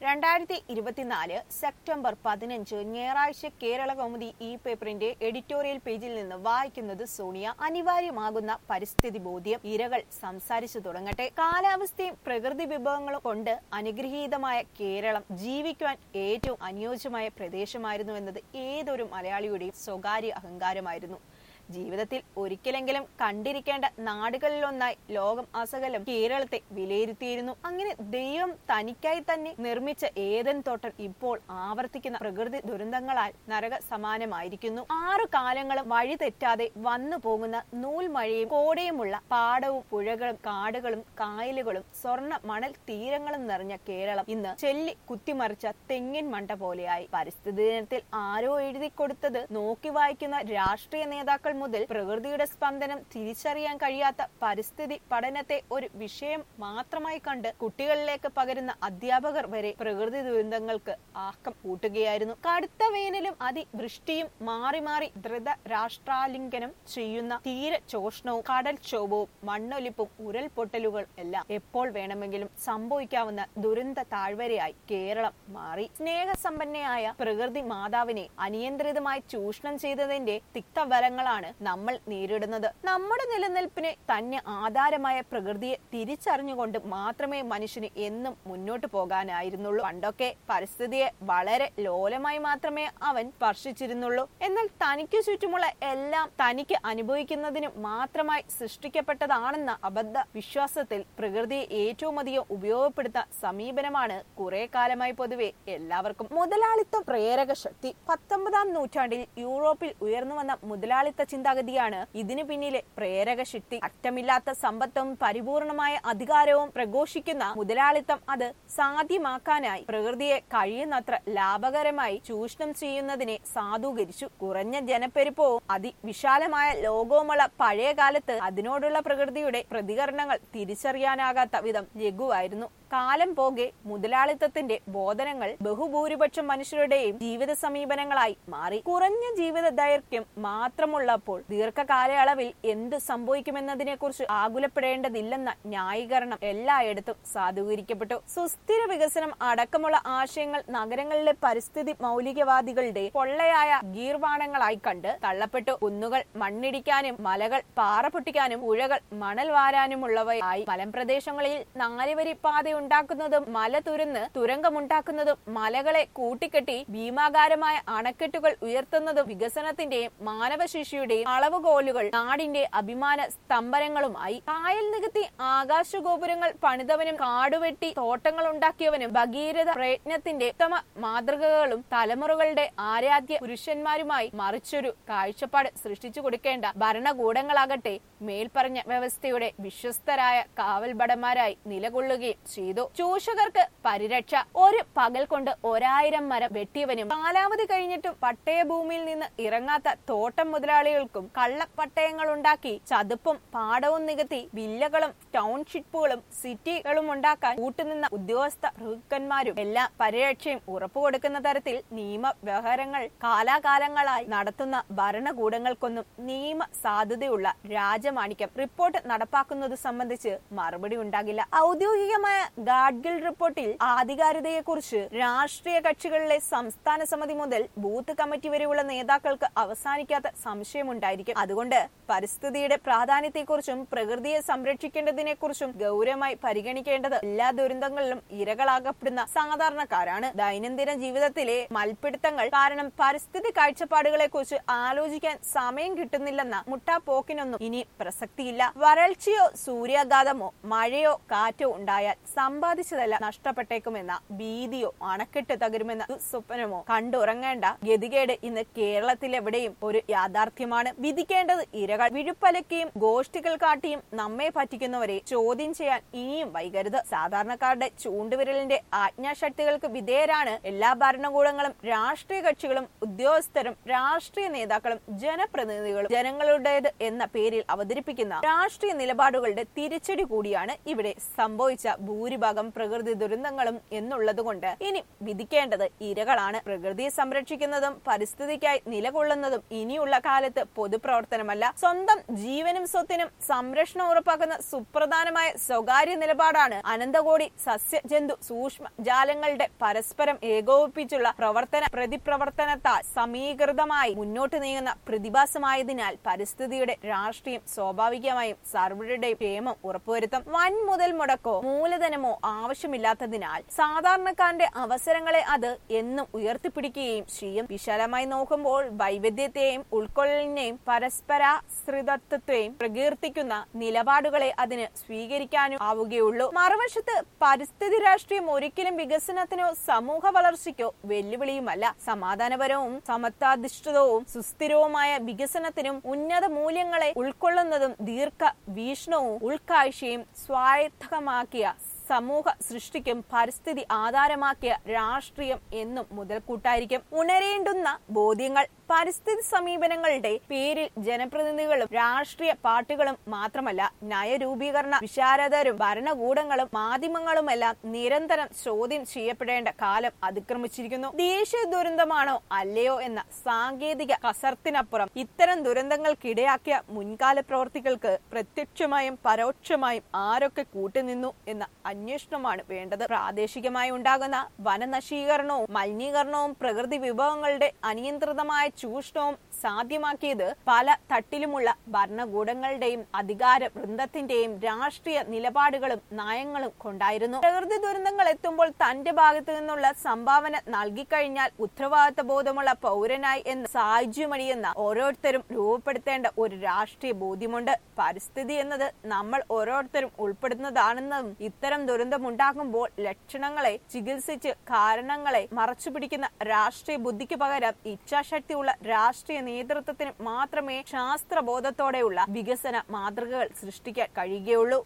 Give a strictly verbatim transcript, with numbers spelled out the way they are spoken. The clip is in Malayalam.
രണ്ടായിരത്തി ഇരുപത്തിനാല് സെപ്റ്റംബർ പതിനഞ്ച് ഞായറാഴ്ച കേരള കൗമുദി ഈ പേപ്പറിന്റെ എഡിറ്റോറിയൽ പേജിൽ നിന്ന് വായിക്കുന്നത് സോണിയ. അനിവാര്യമാകുന്ന പരിസ്ഥിതി ബോധ്യം. ഇരകൾ സംസാരിച്ചു തുടങ്ങട്ടെ. കാലാവസ്ഥയും പ്രകൃതി വിഭവങ്ങളും കൊണ്ട് അനുഗ്രഹീതമായ കേരളം ജീവിക്കുവാൻ ഏറ്റവും അനുയോജ്യമായ പ്രദേശമായിരുന്നു എന്നത് ഏതൊരു മലയാളിയുടെയും സ്വകാര്യ അഹങ്കാരമായിരുന്നു. ജീവിതത്തിൽ ഒരിക്കലെങ്കിലും കണ്ടിരിക്കേണ്ട നാടുകളിലൊന്നായി ലോകം അസകലം കേരളത്തെ വിലയിരുത്തിയിരുന്നു. അങ്ങനെ ദൈവം തനിക്കായി തന്നെ നിർമ്മിച്ച ഏദൻ തോട്ടം ഇപ്പോൾ ആവർത്തിക്കുന്ന പ്രകൃതി ദുരന്തങ്ങളാൽ നരക സമാനമായിരിക്കുന്നു. ആറു കാലങ്ങളും വഴി തെറ്റാതെ വന്നു പോകുന്ന നൂൽമഴയും കോടയുമുള്ള പാടവും പുഴകളും കാടുകളും കായലുകളും സ്വർണ്ണ മണൽ തീരങ്ങളും നിറഞ്ഞ കേരളം ഇന്ന് ചെല്ലി കുത്തിമറിച്ച തെങ്ങിൻ മണ്ട പോലെയായി. പരിസ്ഥിതി ദിനത്തിൽ ആരോ എഴുതി കൊടുത്തത് നോക്കി വായിക്കുന്ന രാഷ്ട്രീയ നേതാക്കൾ മുതൽ പ്രകൃതിയുടെ സ്പന്ദനം തിരിച്ചറിയാൻ കഴിയാത്ത പരിസ്ഥിതി പഠനത്തെ ഒരു വിഷയം മാത്രമായി കണ്ട് കുട്ടികളിലേക്ക് പകരുന്ന അധ്യാപകർ വരെ പ്രകൃതി ദുരന്തങ്ങൾക്ക് ആക്കം കൂട്ടുകയായിരുന്നു. കടുത്ത വേനലും അതിവൃഷ്ടിയും മാറി മാറി ദ്രുത രാഷ്ട്രാലിംഗനം ചെയ്യുന്ന തീര ചോഷണവും കടൽക്ഷോഭവും മണ്ണൊലിപ്പും ഉരുൾപൊട്ടലുകൾ എല്ലാം എപ്പോൾ വേണമെങ്കിലും സംഭവിക്കാവുന്ന ദുരന്ത താഴ്വരയായി കേരളം മാറി. സ്നേഹസമ്പന്നയായ പ്രകൃതി മാതാവിനെ അനിയന്ത്രിതമായി ചൂഷണം ചെയ്തതിന്റെ തിക്തഫലങ്ങളാണ് നമ്മൾ നേരിടുന്നത്. നമ്മുടെ നിലനിൽപ്പിന് തന്നെ ആധാരമായ പ്രകൃതിയെ തിരിച്ചറിഞ്ഞുകൊണ്ട് മാത്രമേ മനുഷ്യന് എന്നും മുന്നോട്ട് പോകാനായിരുന്നുള്ളൂ. പണ്ടൊക്കെ പരിസ്ഥിതിയെ വളരെ ലോലമായി മാത്രമേ അവൻ സ്പർശിച്ചിരുന്നുള്ളൂ. എന്നാൽ തനിക്ക് ചുറ്റുമുള്ള എല്ലാം തനിക്ക് അനുഭവിക്കുന്നതിന് മാത്രമായി സൃഷ്ടിക്കപ്പെട്ടതാണെന്ന അബദ്ധ വിശ്വാസത്തിൽ പ്രകൃതിയെ ഏറ്റവും അധികം ഉപയോഗപ്പെടുത്ത സമീപനമാണ് കുറെ കാലമായി പൊതുവെ എല്ലാവർക്കും. മുതലാളിത്തം പ്രേരക ശക്തി. പത്തൊമ്പതാം നൂറ്റാണ്ടിൽ യൂറോപ്പിൽ ഉയർന്നു വന്ന മുതലാളിത്ത ചിന്താഗതിയാണ് ഇതിനു പിന്നിലെ പ്രേരക ശക്തി. അറ്റമില്ലാത്ത സമ്പത്തും പരിപൂർണമായ അധികാരവും പ്രഘോഷിക്കുന്ന മുതലാളിത്തം അത് സാധ്യമാക്കാനായി പ്രകൃതിയെ കഴിയുന്നത്ര ലാഭകരമായി ചൂഷണം ചെയ്യുന്നതിനെ സാധൂകരിച്ചു. കുറഞ്ഞ ജനപ്പെരുപ്പവും അതിവിശാലമായ ലോകവുമുള്ള പഴയ കാലത്ത് അതിനോടുള്ള പ്രകൃതിയുടെ പ്രതികരണങ്ങൾ തിരിച്ചറിയാനാകാത്ത വിധം ലഘുവായിരുന്നു. കാലം പോകെ മുതലാളിത്തത്തിന്റെ ബോധനങ്ങൾ ബഹുഭൂരിപക്ഷം മനുഷ്യരുടെയും ജീവിത സമീപനങ്ങളായി മാറി. കുറഞ്ഞ ജീവിത ദൈർഘ്യം മാത്രമുള്ളപ്പോൾ ദീർഘകാലയളവിൽ എന്ത് സംഭവിക്കുമെന്നതിനെ കുറിച്ച് ആകുലപ്പെടേണ്ടതില്ലെന്ന ന്യായീകരണം എല്ലായിടത്തും സാധൂകരിക്കപ്പെട്ടു. സുസ്ഥിര വികസനം അടക്കമുള്ള ആശയങ്ങൾ നഗരങ്ങളിലെ പരിസ്ഥിതി മൗലികവാദികളുടെ പൊള്ളയായ ഗീർവാണങ്ങളായി കണ്ട് തള്ളപ്പെട്ടു. കുന്നുകൾ മണ്ണിടിക്കാനും മലകൾ പാറ പൊട്ടിക്കാനും പുഴകൾ മണൽ വാരാനുമുള്ളവയായി. മലമ്പ്രദേശങ്ങളിൽ നാലുവരി പാത ഉണ്ടാക്കുന്നതും മല തുരന്ന് തുരങ്കമുണ്ടാക്കുന്നതും മലകളെ കൂട്ടിക്കെട്ടി ഭീമാകാരമായ അണക്കെട്ടുകൾ ഉയർത്തുന്നതും വികസനത്തിന്റെയും മാനവശേഷിയുടെയും അളവുകോലുകൾ നാടിന്റെ അഭിമാന സ്തംഭനങ്ങളുമായി. കായൽ നികത്തി ആകാശഗോപുരങ്ങൾ പണിതവനും കാടുവെട്ടി തോട്ടങ്ങൾ ഉണ്ടാക്കിയവനും ഭഗീരഥ പ്രയത്നത്തിന്റെ ഉത്തമ മാതൃകകളും തലമുറകളുടെ ആരാധ്യ പുരുഷന്മാരുമായി മറിച്ചൊരു കാഴ്ചപ്പാട് സൃഷ്ടിച്ചു കൊടുക്കേണ്ട ഭരണകൂടങ്ങളാകട്ടെ മേൽപ്പറഞ്ഞ വ്യവസ്ഥയുടെ വിശ്വസ്തരായ കാവൽഭടന്മാരായി നിലകൊള്ളുകയും ചെയ്തു. ചൂഷകർക്ക് പരിരക്ഷ. ഒരു പകൽ കൊണ്ട് ഒരായിരം മരം വെട്ടിയവനും കാലാവധി കഴിഞ്ഞിട്ടും പട്ടയഭൂമിയിൽ നിന്ന് ഇറങ്ങാത്ത തോട്ടം മുതലാളികൾക്കും കള്ളപ്പട്ടയങ്ങൾ ഉണ്ടാക്കി ചതുപ്പും പാടവും നികത്തി വില്ലകളും ടൗൺഷിപ്പുകളും സിറ്റികളും ഉണ്ടാക്കാൻ കൂട്ടുനിന്ന ഉദ്യോഗസ്ഥ പ്രഭുക്കന്മാരും എല്ലാ പരിരക്ഷയും ഉറപ്പുകൊടുക്കുന്ന തരത്തിൽ നിയമവ്യവഹാരങ്ങൾ കാലാകാലങ്ങളായി നടത്തുന്ന ഭരണകൂടങ്ങൾക്കൊന്നും നിയമ സാധുതയുള്ള രാജമാണിക്യം റിപ്പോർട്ട് നടപ്പാക്കുന്നത് സംബന്ധിച്ച് മറുപടി ഉണ്ടാകില്ല. ഔദ്യോഗികമായ ഗാഡ്ഗിൽ റിപ്പോർട്ടിൽ ആധികാരികതയെക്കുറിച്ച് രാഷ്ട്രീയ കക്ഷികളിലെ സംസ്ഥാന സമിതി മുതൽ ബൂത്ത് കമ്മിറ്റി വരെയുള്ള നേതാക്കൾക്ക് അവസാനിക്കാത്ത സംശയമുണ്ടായിരിക്കും. അതുകൊണ്ട് പരിസ്ഥിതിയുടെ പ്രാധാന്യത്തെക്കുറിച്ചും പ്രകൃതിയെ സംരക്ഷിക്കേണ്ടതിനെ കുറിച്ചും ഗൗരവമായി പരിഗണിക്കേണ്ടത് എല്ലാ ദുരന്തങ്ങളിലും ഇരകളാകപ്പെടുന്ന സാധാരണക്കാരാണ്. ദൈനംദിന ജീവിതത്തിലെ മൽപിടുത്തങ്ങൾ കാരണം പരിസ്ഥിതി കാഴ്ചപ്പാടുകളെ കുറിച്ച് ആലോചിക്കാൻ സമയം കിട്ടുന്നില്ലെന്ന മുട്ടാപ്പോക്കിനൊന്നും ഇനി പ്രസക്തിയില്ല. വരൾച്ചയോ സൂര്യാഘാതമോ മഴയോ കാറ്റോ ഉണ്ടായാൽ സമ്പാദിച്ചതല്ല നഷ്ടപ്പെട്ടേക്കുമെന്ന ഭീതിയോ അണക്കെട്ട് തകരുമെന്ന സ്വപ്നമോ കണ്ടുറങ്ങേണ്ട ഗതികേട് ഇന്ന് കേരളത്തിലെവിടെയും ഒരു യാഥാർത്ഥ്യമാണ്. വിധിക്കേണ്ടത് ഇരകൾ. വിഴുപ്പലക്കിയും ഗോഷ്ഠികൾ കാട്ടിയും നമ്മെ പറ്റിക്കുന്നവരെ ചോദ്യം ചെയ്യാൻ ഇനിയും വൈകരുത്. സാധാരണക്കാരുടെ ചൂണ്ടുവിരലിന്റെ ആജ്ഞാശക്തികൾക്ക് വിധേയരാണ് എല്ലാ ഭരണകൂടങ്ങളും, രാഷ്ട്രീയ കക്ഷികളും, ഉദ്യോഗസ്ഥരും, രാഷ്ട്രീയ നേതാക്കളും, ജനപ്രതിനിധികളും. ജനങ്ങളുടേത് എന്ന പേരിൽ അവതരിപ്പിക്കുന്ന രാഷ്ട്രീയ നിലപാടുകളുടെ തിരിച്ചടി കൂടിയാണ് ഇവിടെ സംഭവിച്ച ഭൂരിപക്ഷ ഭൂരിഭാഗം പ്രകൃതി ദുരന്തങ്ങളും എന്നുള്ളതുകൊണ്ട് ഇനി വിധിക്കേണ്ടത് ഇരകളാണ്. പ്രകൃതിയെ സംരക്ഷിക്കുന്നതും പരിസ്ഥിതിക്കായി നിലകൊള്ളുന്നതും ഇനിയുള്ള കാലത്ത് പൊതുപ്രവർത്തനമല്ല, സ്വന്തം ജീവനും സ്വത്തിനും സംരക്ഷണം ഉറപ്പാക്കുന്ന സുപ്രധാനമായ സ്വകാര്യ നിലപാടാണ്. അനന്തകോടി സസ്യ ജന്തു സൂക്ഷ്മ ജാലങ്ങളുടെ പരസ്പരം ഏകോപിപ്പിച്ചുള്ള പ്രവർത്തന പ്രതിപ്രവർത്തനത്താൽ സമീകൃതമായി മുന്നോട്ട് നീങ്ങുന്ന പ്രതിഭാസമായതിനാൽ പരിസ്ഥിതിയുടെ രാഷ്ട്രീയം സ്വാഭാവികമായും സർവരുടെയും ക്ഷേമം ഉറപ്പുവരുത്തും. വൻ മുതൽ മുടക്കോ മൂലധനമോ ആവശ്യമില്ലാത്തതിനാൽ സാധാരണക്കാരന്റെ അവസരങ്ങളെ അത് എന്നും ഉയർത്തിപ്പിടിക്കുകയും ചെയ്യും. വിശാലമായി നോക്കുമ്പോൾ വൈവിധ്യത്തെയും ഉൾക്കൊള്ളലിനെയും പരസ്പരാശ്രിതത്വത്തെയും പ്രകീർത്തിക്കുന്ന നിലപാടുകളെ അതിന് സ്വീകരിക്കാനും ആവുകയുള്ളൂ. മറുവശത്ത് പരിസ്ഥിതി രാഷ്ട്രീയം ഒരിക്കലും വികസനത്തിനോ സമൂഹ വളർച്ചയ്ക്കോ വെല്ലുവിളിയുമല്ല. സമാധാനപരവും സമത്വാധിഷ്ഠിതവും സുസ്ഥിരവുമായ വികസനത്തിനും ഉന്നത മൂല്യങ്ങളെ ഉൾക്കൊള്ളുന്നതും ദീർഘ വീക്ഷണവും ഉൾക്കാഴ്ചയും സ്വായത്തമാക്കിയ സമൂഹ സൃഷ്ടിക്കും പരിസ്ഥിതി ആധാരമാക്കിയ രാഷ്ട്രീയം എന്നും മുതൽക്കൂട്ടായിരിക്കും. ഉണരേണ്ടുന്ന ബോധ്യങ്ങൾ. പരിസ്ഥിതി സമീപനങ്ങളുടെ പേരിൽ ജനപ്രതിനിധികളും രാഷ്ട്രീയ പാർട്ടികളും മാത്രമല്ല, നയരൂപീകരണ വിശാരദരും ഭരണകൂടങ്ങളും മാധ്യമങ്ങളുമെല്ലാം നിരന്തരം ചോദ്യം ചെയ്യപ്പെടേണ്ട കാലം അതിക്രമിച്ചിരിക്കുന്നു. ദേശീയ ദുരന്തമാണോ അല്ലയോ എന്ന സാങ്കേതിക കസർത്തിനപ്പുറം ഇത്തരം ദുരന്തങ്ങൾക്കിടയാക്കിയ മുൻകാല പ്രവർത്തികൾക്ക് പ്രത്യക്ഷമായും പരോക്ഷമായും ആരൊക്കെ കൂട്ടുനിന്നു എന്ന അന്വേഷണമാണ് വേണ്ടത്. പ്രാദേശികമായി ഉണ്ടാകുന്ന വനനശീകരണവും മലിനീകരണവും പ്രകൃതി വിഭവങ്ങളുടെ അനിയന്ത്രിതമായ ചൂഷണവും സാധ്യമാക്കിയത് പല തട്ടിലുമുള്ള ഭരണകൂടങ്ങളുടെയും അധികാര വൃന്ദത്തിന്റെയും രാഷ്ട്രീയ നിലപാടുകളും നയങ്ങളും കൊണ്ടായിരുന്നു. പ്രകൃതി ദുരന്തങ്ങൾ എത്തുമ്പോൾ തന്റെ ഭാഗത്തു നിന്നുള്ള സംഭാവന നൽകിക്കഴിഞ്ഞാൽ ഉത്തരവാദിത്ത ബോധമുള്ള പൗരനായി എന്ന് സായുജ്യമണിയുന്ന ഓരോരുത്തരും രൂപപ്പെടുത്തേണ്ട ഒരു രാഷ്ട്രീയ ബോധ്യമുണ്ട്. പരിസ്ഥിതി എന്നത് നമ്മൾ ഓരോരുത്തരും ഉൾപ്പെടുന്നതാണെന്നും ഇത്തരം ദുരന്തമുണ്ടാകുമ്പോൾ ലക്ഷണങ്ങളെ ചികിത്സിച്ച് കാരണങ്ങളെ മറച്ചുപിടിക്കുന്ന രാഷ്ട്രീയ ബുദ്ധിക്ക് പകരം ഇച്ഛാശക്തിയുള്ള രാഷ്ട്രീയ നേതൃത്വത്തിന് മാത്രമേ ശാസ്ത്രബോധത്തോടെയുള്ള വികസന മാതൃകകൾ സൃഷ്ടിക്കാൻ കഴിയുകയുള്ളൂ.